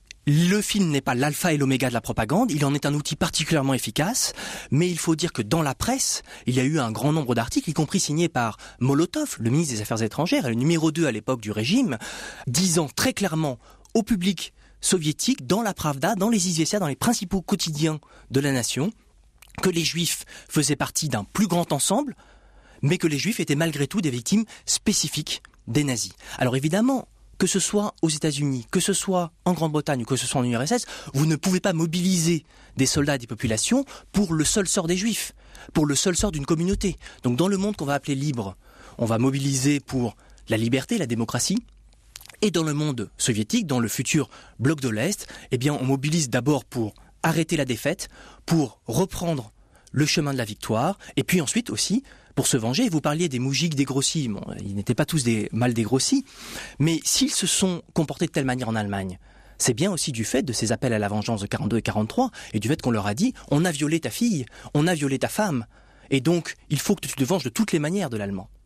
Le film n'est pas l'alpha et l'oméga de la propagande, il en est un outil particulièrement efficace, mais il faut dire que dans la presse, il y a eu un grand nombre d'articles, y compris signés par Molotov, le ministre des Affaires étrangères, le numéro deux à l'époque du régime, disant très clairement au public soviétique, dans la Pravda, dans les Izvestia, dans les principaux quotidiens de la nation, que les Juifs faisaient partie d'un plus grand ensemble, mais que les Juifs étaient malgré tout des victimes spécifiques des nazis. Alors évidemment, que ce soit aux États-Unis, que ce soit en Grande-Bretagne ou que ce soit en U R S S, vous ne pouvez pas mobiliser des soldats et des populations pour le seul sort des Juifs, pour le seul sort d'une communauté. Donc dans le monde qu'on va appeler libre, on va mobiliser pour la liberté, la démocratie. Et dans le monde soviétique, dans le futur bloc de l'Est, eh bien on mobilise d'abord pour arrêter la défaite, pour reprendre le chemin de la victoire, et puis ensuite aussi pour se venger. Vous parliez des moujiks dégrossis, bon, ils n'étaient pas tous des mal dégrossis, mais s'ils se sont comportés de telle manière en Allemagne, c'est bien aussi du fait de ces appels à la vengeance de quarante-deux et quarante-trois, et du fait qu'on leur a dit « on a violé ta fille, on a violé ta femme, et donc il faut que tu te venges de toutes les manières de l'Allemand ».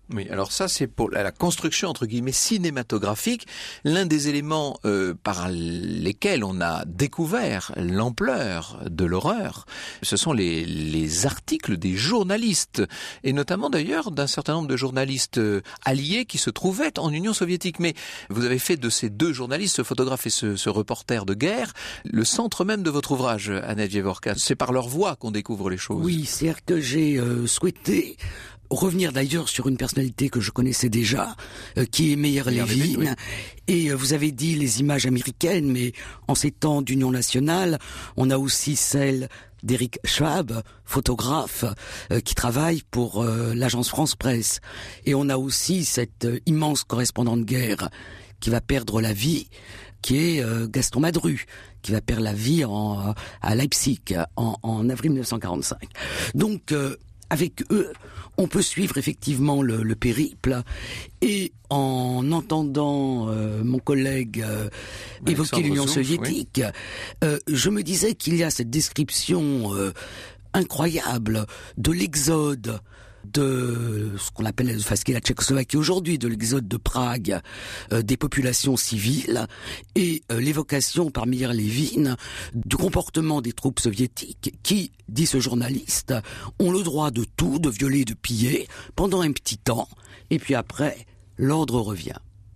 Oui, alors ça c'est pour la construction entre guillemets cinématographique, l'un des éléments euh, par lesquels on a découvert l'ampleur de l'horreur, ce sont les, les articles des journalistes, et notamment d'ailleurs d'un certain nombre de journalistes alliés qui se trouvaient en Union soviétique. Mais vous avez fait de ces deux journalistes, ce photographe et ce, ce reporter de guerre, le centre même de votre ouvrage, Annette Vievorka. C'est par leur voix qu'on découvre les choses. Oui, c'est-à-dire que j'ai euh, souhaité revenir d'ailleurs sur une personnalité que je connaissais déjà, euh, qui est Meyer Levin. Oui. Et euh, vous avez dit les images américaines, mais en ces temps d'union nationale, on a aussi celle d'Eric Schwab, photographe, euh, qui travaille pour euh, l'agence France Presse. Et on a aussi cet euh, immense correspondant de guerre qui va perdre la vie, qui est euh, Gaston Madru, qui va perdre la vie en, à Leipzig en, en avril mille neuf cent quarante-cinq. Donc, euh, avec eux, on peut suivre effectivement le, le périple, et en entendant euh, mon collègue euh, évoquer l'Union Zouf, soviétique, oui. euh, je me disais qu'il y a cette description euh, incroyable de l'exode de ce qu'on appelle enfin, ce qu'est la Tchécoslovaquie aujourd'hui, de l'exode de Prague, euh, des populations civiles, et euh, l'évocation par Meyer Levin du comportement des troupes soviétiques qui, dit ce journaliste, ont le droit de tout, de violer, de piller, pendant un petit temps, et puis après, l'ordre revient.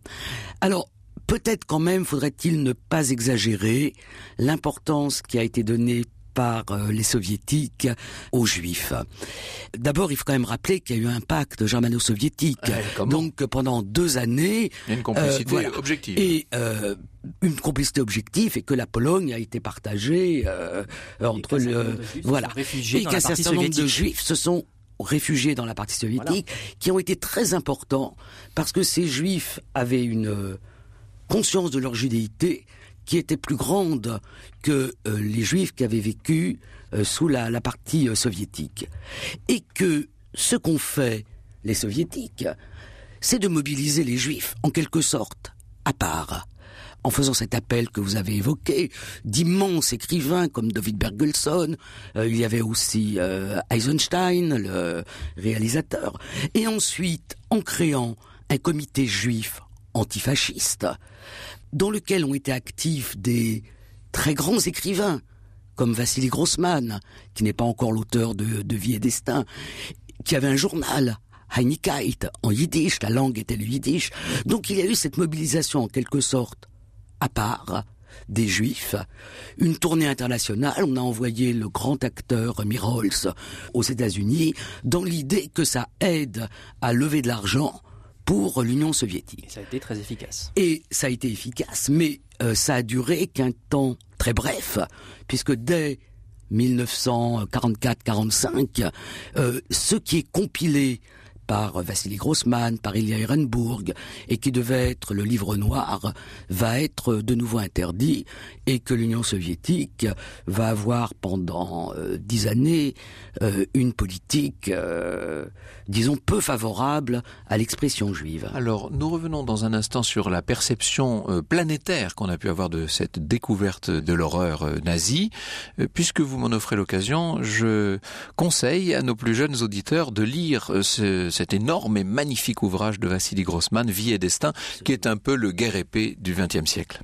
Alors, peut-être quand même faudrait-il ne pas exagérer l'importance qui a été donnée par euh, les soviétiques aux juifs. D'abord, il faut quand même rappeler qu'il y a eu un pacte germano-soviétique. Euh, Donc, pendant deux années... Il y a une complicité euh, voilà, objective. Et euh, une complicité objective, et que la Pologne a été partagée euh, entre le... Voilà. Et qu'un certain nombre de juifs se sont réfugiés dans la partie soviétique, voilà. qui ont été très importants, parce que ces juifs avaient une conscience de leur judéité qui était plus grande que euh, les juifs qui avaient vécu euh, sous la, la partie euh, soviétique. Et que ce qu'ont fait les soviétiques, c'est de mobiliser les juifs, en quelque sorte, à part. En faisant cet appel que vous avez évoqué, d'immenses écrivains comme David Bergelsson, euh, il y avait aussi euh, Eisenstein, le réalisateur, et ensuite en créant un comité juif antifasciste, dans lequel ont été actifs des très grands écrivains, comme Vassili Grossman, qui n'est pas encore l'auteur de, de Vie et Destin, qui avait un journal, Einigkeit, en yiddish, la langue était le yiddish. Donc il y a eu cette mobilisation en quelque sorte à part des Juifs, une tournée internationale. On a envoyé le grand acteur Mirholz aux États-Unis dans l'idée que ça aide à lever de l'argent pour l'Union soviétique. Et ça a été très efficace. Et ça a été efficace, mais euh, ça a duré qu'un temps très bref, puisque dès mille neuf cent quarante-quatre quarante-cinq, euh, ce qui est compilé par Vassili Grossman, par Ilya Ehrenburg, et qui devait être le livre noir, va être de nouveau interdit, et que l'Union soviétique va avoir pendant euh, dix années euh, une politique, euh, disons, peu favorable à l'expression juive. Alors, nous revenons dans un instant sur la perception euh, planétaire qu'on a pu avoir de cette découverte de l'horreur euh, nazie. Euh, puisque vous m'en offrez l'occasion, je conseille à nos plus jeunes auditeurs de lire euh, ce, cet énorme et magnifique ouvrage de Vassili Grossman, Vie et Destin, qui est un peu le guerre-épée du vingtième siècle.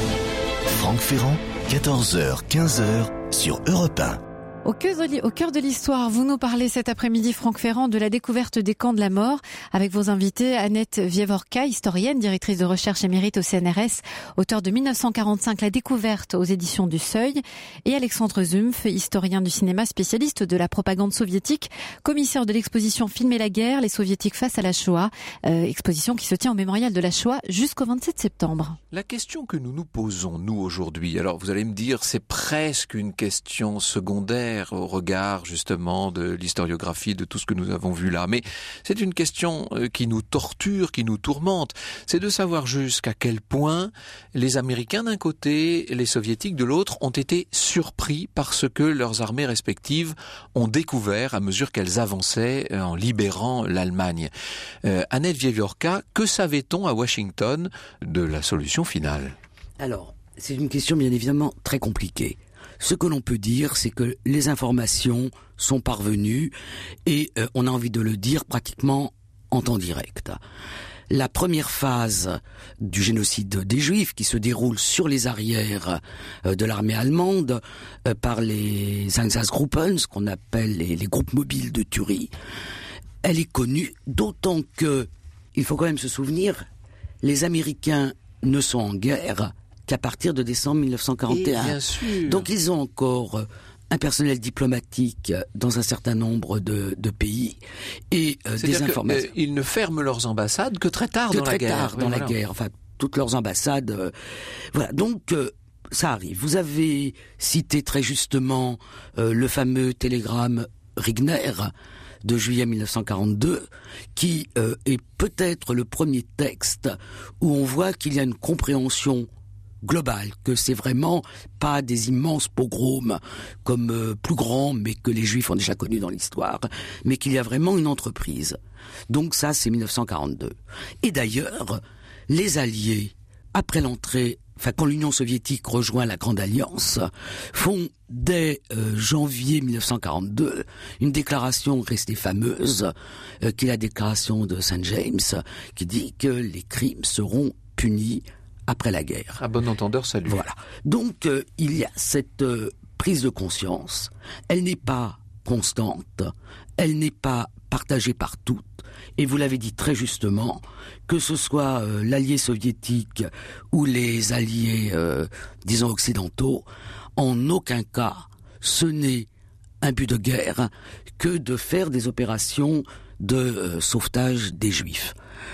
Franck Ferrand, quatorze heures quinze sur Europe un. Au cœur de l'histoire, vous nous parlez cet après-midi, Franck Ferrand, de la découverte des camps de la mort, avec vos invités Annette Vievorka, historienne, directrice de recherche émérite au C N R S, auteur de mille neuf cent quarante-cinq, La découverte aux éditions du Seuil, et Alexandre Zumpf, historien du cinéma, spécialiste de la propagande soviétique, commissaire de l'exposition Filmer la guerre, les soviétiques face à la Shoah, euh, exposition qui se tient au mémorial de la Shoah jusqu'au vingt-sept septembre. La question que nous nous posons, nous, aujourd'hui, alors vous allez me dire, c'est presque une question secondaire au regard justement de l'historiographie, de tout ce que nous avons vu là. Mais c'est une question qui nous torture, qui nous tourmente. C'est de savoir jusqu'à quel point les Américains d'un côté, les Soviétiques de l'autre, ont été surpris par ce que leurs armées respectives ont découvert à mesure qu'elles avançaient en libérant l'Allemagne. Euh, Annette Vievorka, que savait-on à Washington de la solution finale ? Alors, c'est une question bien évidemment très compliquée. Ce que l'on peut dire, c'est que les informations sont parvenues et euh, on a envie de le dire pratiquement en temps direct. La première phase du génocide des Juifs, qui se déroule sur les arrières de l'armée allemande par les Einsatzgruppen, ce qu'on appelle les, les groupes mobiles de tuerie, elle est connue, d'autant que, il faut quand même se souvenir, les Américains ne sont en guerre qu'à partir de décembre mille neuf cent quarante et un. Et bien sûr. Donc ils ont encore un personnel diplomatique dans un certain nombre de, de pays et euh, des informations. Que, euh, ils ne ferment leurs ambassades que très tard que dans très la guerre. tard dans oui, la voilà. guerre. Enfin, toutes leurs ambassades. Euh, voilà. Donc euh, ça arrive. Vous avez cité très justement euh, le fameux télégramme Rigner de juillet mille neuf cent quarante-deux, qui euh, est peut-être le premier texte où on voit qu'il y a une compréhension globale, que c'est vraiment pas des immenses pogroms comme euh, plus grands, mais que les Juifs ont déjà connus dans l'histoire, mais qu'il y a vraiment une entreprise. Donc ça, c'est mille neuf cent quarante-deux. Et d'ailleurs, les Alliés, après l'entrée, enfin quand l'Union soviétique rejoint la Grande Alliance, font dès euh, janvier mille neuf cent quarante-deux une déclaration restée fameuse, euh, qui est la déclaration de Saint James, qui dit que les crimes seront punis après la guerre. À bon entendeur, salut. Voilà. Donc, euh, il y a cette euh, prise de conscience. Elle n'est pas constante. Elle n'est pas partagée par toutes. Et vous l'avez dit très justement, que ce soit euh, l'allié soviétique ou les alliés, euh, disons, occidentaux, en aucun cas, ce n'est un but de guerre que de faire des opérations de euh, sauvetage des Juifs.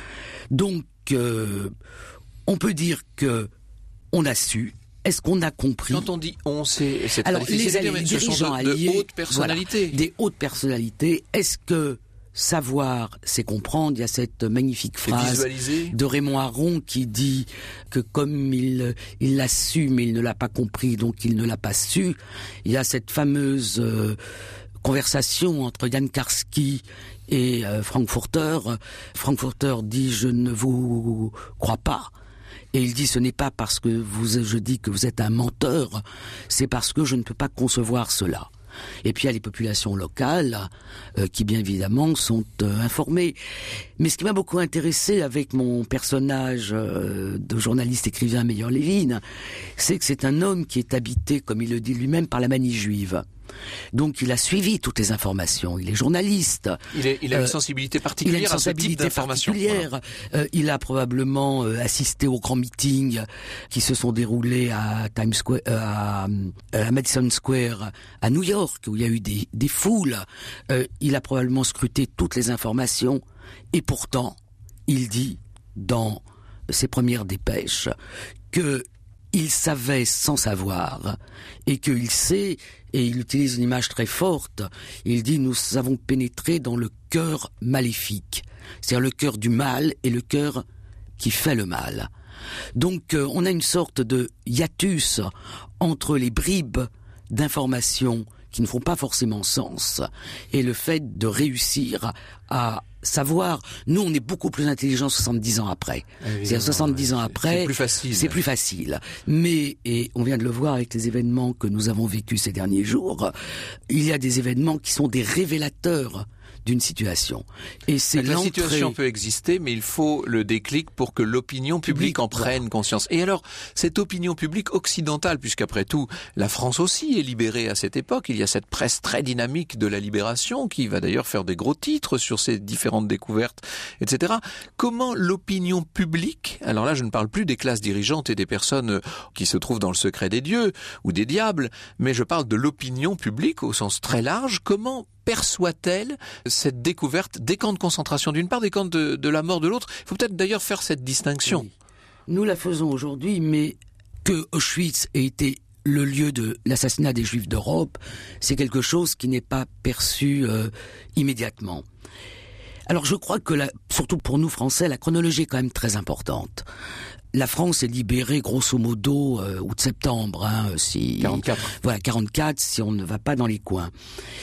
Donc, euh, on peut dire que on a su. Est-ce qu'on a compris? Quand on dit on, c'est, c'est très Alors, difficile les, à dire, mais les ce sont dirigeants de, de alliés, hautes personnalités. Voilà, des hautes personnalités. Est-ce que savoir, c'est comprendre? Il y a cette magnifique phrase de Raymond Aron qui dit que comme il, il l'a su, mais il ne l'a pas compris, donc il ne l'a pas su. Il y a cette fameuse euh, conversation entre Jan Karski et euh, Frankfurter. Frankfurter dit « Je ne vous crois pas ». Et il dit, ce n'est pas parce que vous, je dis que vous êtes un menteur, c'est parce que je ne peux pas concevoir cela. Et puis il y a les populations locales euh, qui bien évidemment sont euh, informées. Mais ce qui m'a beaucoup intéressé avec mon personnage euh, de journaliste écrivain Meyer Levin, c'est que c'est un homme qui est habité, comme il le dit lui-même, par la manie juive. Donc il a suivi toutes les informations, il est journaliste. Il, est, il a une euh, sensibilité particulière il a une à ce type d'information. Particulière. Euh, il a probablement euh, assisté aux grands meetings qui se sont déroulés à Times Square, euh, à, à Madison Square, à New York, où il y a eu des, des foules. Euh, il a probablement scruté toutes les informations, et pourtant, il dit dans ses premières dépêches que il savait sans savoir, et qu'il sait, et il utilise une image très forte, il dit « nous avons pénétré dans le cœur maléfique », c'est-à-dire le cœur du mal et le cœur qui fait le mal. Donc euh, on a une sorte de hiatus entre les bribes d'informations qui ne font pas forcément sens et le fait de réussir à savoir. Nous, on est beaucoup plus intelligents soixante-dix ans après. C'est-à-dire soixante-dix ans après, c'est plus facile. C'est plus facile. Mais, et on vient de le voir avec les événements que nous avons vécus ces derniers jours, il y a des événements qui sont des révélateurs d'une situation. Et c'est la situation peut exister, mais il faut le déclic pour que l'opinion publique en prenne conscience. Et alors, cette opinion publique occidentale, puisqu'après tout, la France aussi est libérée à cette époque, il y a cette presse très dynamique de la libération, qui va d'ailleurs faire des gros titres sur ces différentes découvertes, et cetera. Comment l'opinion publique, alors là je ne parle plus des classes dirigeantes et des personnes qui se trouvent dans le secret des dieux ou des diables, mais je parle de l'opinion publique au sens très large, comment perçoit-elle cette découverte des camps de concentration d'une part, des camps de, de la mort de l'autre? Il faut peut-être d'ailleurs faire cette distinction. Oui. Nous la faisons aujourd'hui, mais que Auschwitz ait été le lieu de l'assassinat des Juifs d'Europe, c'est quelque chose qui n'est pas perçu euh, immédiatement. Alors je crois que, la, surtout pour nous Français, la chronologie est quand même très importante. La France est libérée grosso modo euh, août-septembre, hein, si quarante-quatre. Voilà, quarante-quatre, si on ne va pas dans les coins.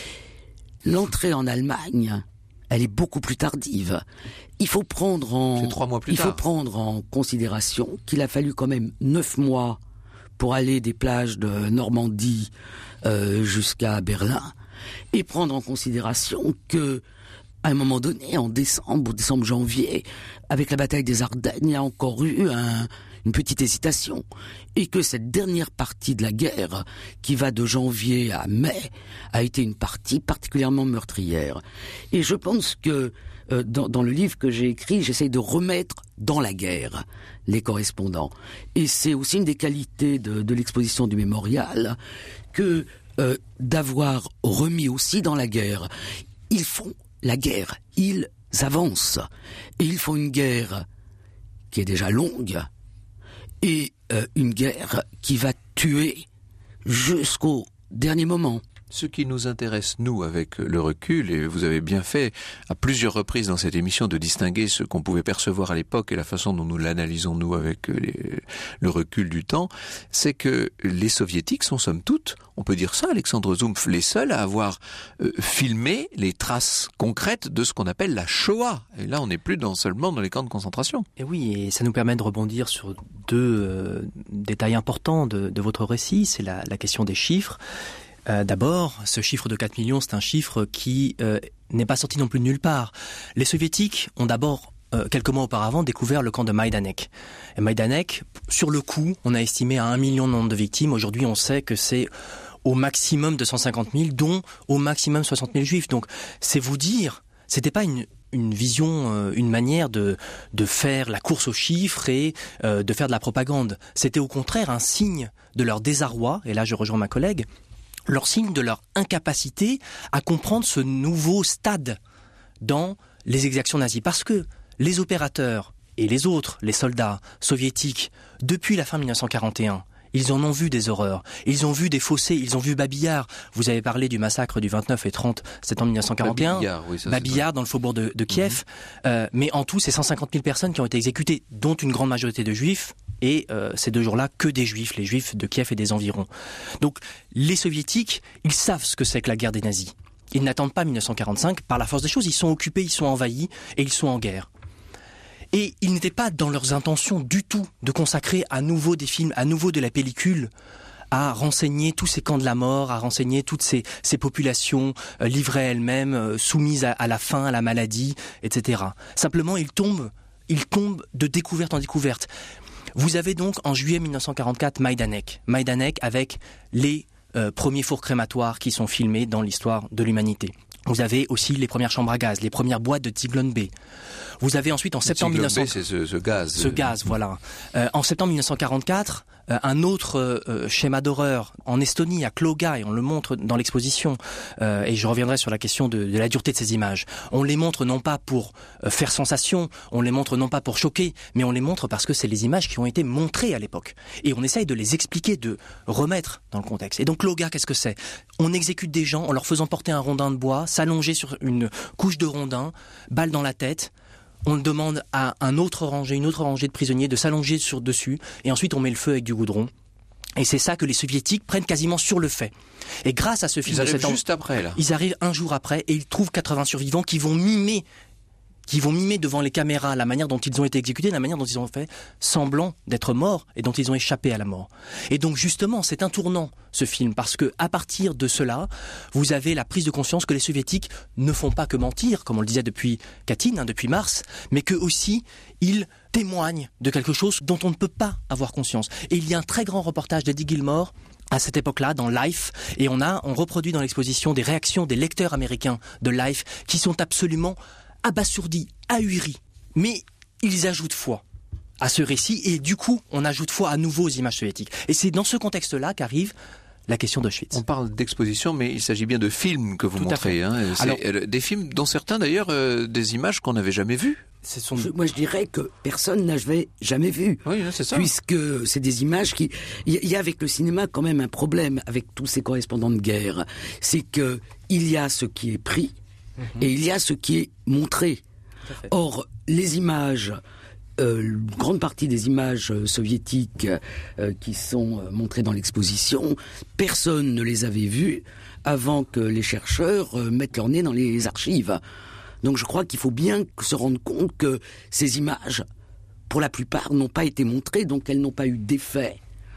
L'entrée en Allemagne, elle est beaucoup plus tardive. Il faut prendre en, C'est trois mois plus il tard. faut prendre en considération qu'il a fallu quand même neuf mois pour aller des plages de Normandie euh, jusqu'à Berlin, et prendre en considération que à un moment donné, en décembre, décembre-janvier, avec la bataille des Ardennes, il y a encore eu un, une petite hésitation. Et que cette dernière partie de la guerre, qui va de janvier à mai, a été une partie particulièrement meurtrière. Et je pense que euh, dans, dans le livre que j'ai écrit, j'essaye de remettre dans la guerre les correspondants. Et c'est aussi une des qualités de, de l'exposition du mémorial, que euh, d'avoir remis aussi dans la guerre. Ils font la guerre, ils avancent, et ils font une guerre qui est déjà longue, et euh, une guerre qui va tuer jusqu'au dernier moment. Ce qui nous intéresse, nous, avec le recul, et vous avez bien fait à plusieurs reprises dans cette émission de distinguer ce qu'on pouvait percevoir à l'époque et la façon dont nous l'analysons, nous, avec les, le recul du temps, c'est que les soviétiques sont, somme toute, on peut dire ça, Alexandre Zoumpf, les seuls à avoir euh, filmé les traces concrètes de ce qu'on appelle la Shoah. Et là, on n'est plus dans, seulement dans les camps de concentration. Et oui, et ça nous permet de rebondir sur deux euh, détails importants de, de votre récit, c'est la, la question des chiffres. Euh, d'abord, ce chiffre de quatre millions, c'est un chiffre qui euh, n'est pas sorti non plus de nulle part. Les soviétiques ont d'abord, euh, quelques mois auparavant, découvert le camp de Majdanek. Et Majdanek, sur le coup, on a estimé à un million de nombre de victimes. Aujourd'hui, on sait que c'est au maximum deux cent cinquante mille, dont au maximum soixante mille juifs. Donc, c'est vous dire, c'était pas une... une vision, euh, une manière de, de faire la course aux chiffres et euh, de faire de la propagande. C'était au contraire un signe de leur désarroi, et là je rejoins ma collègue, leur signe de leur incapacité à comprendre ce nouveau stade dans les exactions nazies. Parce que les opérateurs et les autres, les soldats soviétiques, depuis la fin mille neuf cent quarante et un, ils en ont vu des horreurs, ils ont vu des fossés, ils ont vu Babillard. Vous avez parlé du massacre du vingt-neuf et trente septembre mille neuf cent quarante et un, Babillard, oui, ça, Babillard dans le faubourg de, de Kiev, mmh. euh, mais en tout, c'est cent cinquante mille personnes qui ont été exécutées, dont une grande majorité de juifs, et euh, ces deux jours-là, que des juifs, les juifs de Kiev et des environs. Donc, les soviétiques, ils savent ce que c'est que la guerre des nazis. Ils n'attendent pas mille neuf cent quarante-cinq, par la force des choses, ils sont occupés, ils sont envahis, et ils sont en guerre. Et il n'était pas dans leurs intentions du tout de consacrer à nouveau des films, à nouveau de la pellicule, à renseigner tous ces camps de la mort, à renseigner toutes ces, ces populations euh, livrées elles-mêmes, euh, soumises à, à la faim, à la maladie, et cetera. Simplement, ils tombent, ils tombent de découverte en découverte. Vous avez donc en juillet mille neuf cent quarante-quatre Majdanek, Majdanek avec les euh, premiers fours crématoires qui sont filmés dans l'histoire de l'humanité. Vous avez aussi les premières chambres à gaz, les premières boîtes de Zyklon B. Vous avez ensuite en septembre mille neuf cents... B, c'est ce, ce gaz. Ce gaz, voilà. Euh, en septembre mille neuf cent quarante-quatre, euh, un autre euh, schéma d'horreur en Estonie, à Kloga, et on le montre dans l'exposition, euh, et je reviendrai sur la question de, de la dureté de ces images. On les montre non pas pour euh, faire sensation, on les montre non pas pour choquer, mais on les montre parce que c'est les images qui ont été montrées à l'époque. Et on essaye de les expliquer, de remettre dans le contexte. Et donc Kloga, qu'est-ce que c'est ? On exécute des gens en leur faisant porter un rondin de bois, s'allonger sur une couche de rondin, balle dans la tête. On demande à un autre rangée, une autre rangée de prisonniers de s'allonger sur dessus, et ensuite on met le feu avec du goudron. Et c'est ça que les soviétiques prennent quasiment sur le fait. Et grâce à ce film, ils arrivent de cet juste après là. Ils arrivent un jour après et ils trouvent quatre-vingts survivants qui vont mimer, qui vont mimer devant les caméras la manière dont ils ont été exécutés, la manière dont ils ont fait semblant d'être morts et dont ils ont échappé à la mort. Et donc justement, c'est un tournant, ce film, parce que à partir de cela, vous avez la prise de conscience que les soviétiques ne font pas que mentir, comme on le disait depuis Katyn, hein, depuis mars, mais que aussi ils témoignent de quelque chose dont on ne peut pas avoir conscience. Et il y a un très grand reportage d'Eddie Gilmore à cette époque-là, dans Life, et on a, on reproduit dans l'exposition des réactions des lecteurs américains de Life qui sont absolument abasourdis, ahuris, mais ils ajoutent foi à ce récit, et du coup, on ajoute foi à nouveau aux images soviétiques. Et c'est dans ce contexte-là qu'arrive la question d'Auschwitz. On parle d'exposition, mais il s'agit bien de films que vous Tout montrez. Hein. C'est Alors, des films, dont certains d'ailleurs, euh, des images qu'on n'avait jamais vues. Ce sont... je, moi, je dirais que personne n'avait jamais vu. Oui, c'est ça. Puisque c'est des images qui... Il y a avec le cinéma quand même un problème avec tous ces correspondants de guerre. C'est que il y a ce qui est pris, mm-hmm. et il y a ce qui est montré. Or, les images... Euh, une grande partie des images euh, soviétiques euh, qui sont euh, montrées dans l'exposition, personne ne les avait vues avant que les chercheurs euh, mettent leur nez dans les archives. Donc je crois qu'il faut bien se rendre compte que ces images, pour la plupart, n'ont pas été montrées, donc elles n'ont pas eu d'effet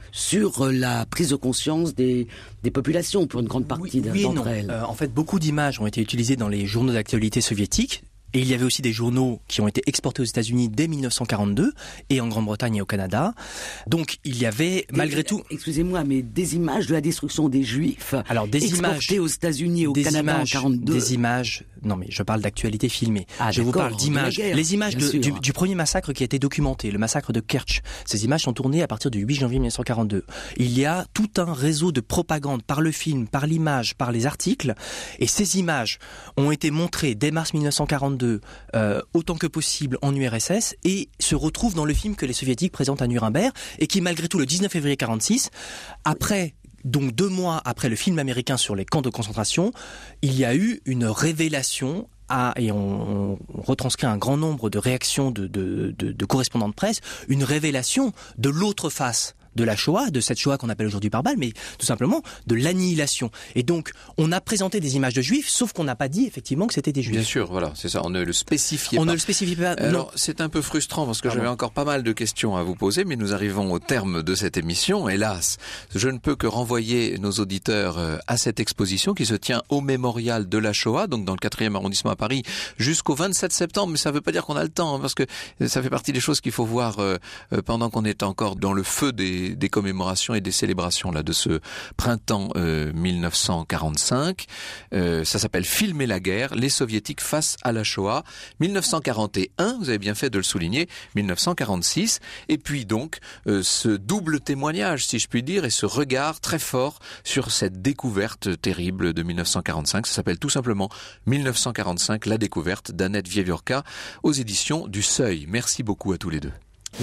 sur la prise de conscience des, des populations pour une grande partie oui, oui d'entre non. elles. Euh, en fait, beaucoup d'images ont été utilisées dans les journaux d'actualité soviétiques. Et il y avait aussi des journaux qui ont été exportés aux États-Unis dès mille neuf cent quarante-deux et en Grande-Bretagne et au Canada. Donc il y avait malgré des, tout, excusez-moi, mais des images de la destruction des Juifs. Alors des exportées images aux États-Unis et au des Canada images, en quarante-deux. Des images. Non mais je parle d'actualité filmée. Ah, je vous parle de d'images. guerre, les images de, du, du premier massacre qui a été documenté, le massacre de Kerch. Ces images sont tournées à partir du huit janvier mille neuf cent quarante-deux. Il y a tout un réseau de propagande par le film, par l'image, par les articles. Et ces images ont été montrées dès mars mille neuf cent quarante-deux. Euh, autant que possible en U R S S et se retrouve dans le film que les soviétiques présentent à Nuremberg et qui malgré tout le dix-neuf février quarante-six, après donc deux mois après le film américain sur les camps de concentration, il y a eu une révélation à, et on, on retranscrit un grand nombre de réactions de, de, de, de correspondants de presse, une révélation de l'autre face de la Shoah, de cette Shoah qu'on appelle aujourd'hui par balle, mais tout simplement de l'annihilation. Et donc, on a présenté des images de juifs, sauf qu'on n'a pas dit effectivement que c'était des juifs. Bien sûr, voilà, c'est ça, on ne le spécifiait on pas. On ne le spécifie pas, Alors, non. c'est un peu frustrant parce que Pardon. j'avais encore pas mal de questions à vous poser, mais nous arrivons au terme de cette émission. Hélas, je ne peux que renvoyer nos auditeurs à cette exposition qui se tient au Mémorial de la Shoah, donc dans le quatrième arrondissement à Paris, jusqu'au vingt-sept septembre, mais ça ne veut pas dire qu'on a le temps, hein, parce que ça fait partie des choses qu'il faut voir euh, pendant qu'on est encore dans le feu des, des commémorations et des célébrations là de ce printemps euh, mille neuf cent quarante-cinq. Euh, ça s'appelle Filmer la guerre, les soviétiques face à la Shoah. mille neuf cent quarante et un, vous avez bien fait de le souligner, mille neuf cent quarante-six. Et puis donc euh, ce double témoignage, si je puis dire, et ce regard très fort sur cette découverte terrible de mille neuf cent quarante-cinq. Ça s'appelle tout simplement mille neuf cent quarante-cinq, la découverte d'Annette Wiewiórka aux éditions du Seuil. Merci beaucoup à tous les deux.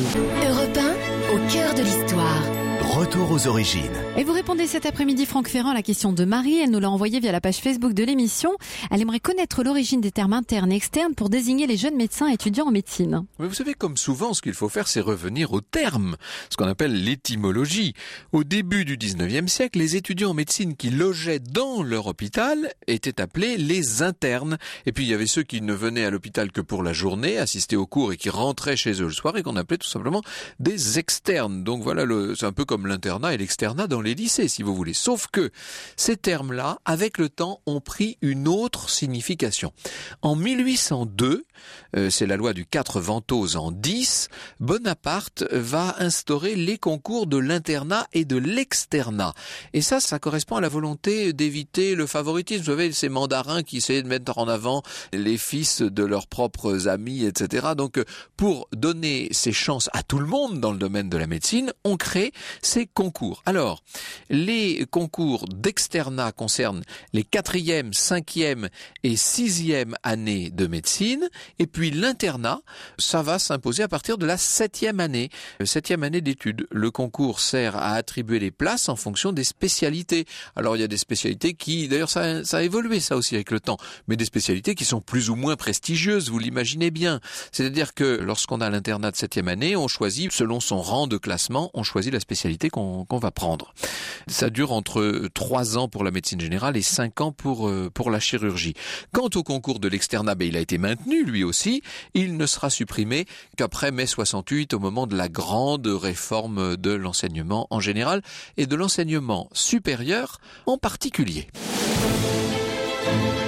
Europe un, au cœur de l'histoire. Retour aux origines. Et vous répondez cet après-midi, Franck Ferrand, à la question de Marie. Elle nous l'a envoyée via la page Facebook de l'émission. Elle aimerait connaître l'origine des termes internes et externes pour désigner les jeunes médecins étudiants en médecine. Mais vous savez, comme souvent, ce qu'il faut faire, c'est revenir aux termes, ce qu'on appelle l'étymologie. Au début du dix-neuvième siècle, les étudiants en médecine qui logeaient dans leur hôpital étaient appelés les internes. Et puis il y avait ceux qui ne venaient à l'hôpital que pour la journée, assister aux cours et qui rentraient chez eux le soir et qu'on appelait tout simplement des externes. Donc voilà, le, c'est un peu comme l'internat et l'externat dans les lycées, si vous voulez. Sauf que ces termes-là, avec le temps, ont pris une autre signification. En mille huit cent deux, euh, c'est la loi du quatre Ventose en dix, Bonaparte va instaurer les concours de l'internat et de l'externat. Et ça, ça correspond à la volonté d'éviter le favoritisme. Vous savez, ces mandarins qui essayaient de mettre en avant les fils de leurs propres amis, et cetera. Donc, pour donner ces chances à tout le monde dans le domaine de la médecine, on crée ces concours. Alors, les concours d'externat concernent les quatrième, cinquième et sixième années de médecine, et puis l'internat, ça va s'imposer à partir de la septième année, septième année d'études. Le concours sert à attribuer les places en fonction des spécialités. Alors, il y a des spécialités qui, d'ailleurs, ça, ça a évolué ça aussi avec le temps, mais des spécialités qui sont plus ou moins prestigieuses, vous l'imaginez bien. C'est-à-dire que lorsqu'on a l'internat de septième année, on choisit, selon son rang de classement, on choisit la spécialité qu'on, qu'on va prendre. Ça dure entre trois ans pour la médecine générale et cinq ans pour, euh, pour la chirurgie. Quant au concours de l'externat, ben, il a été maintenu lui aussi. Il ne sera supprimé qu'après mai soixante-huit, au moment de la grande réforme de l'enseignement en général et de l'enseignement supérieur en particulier.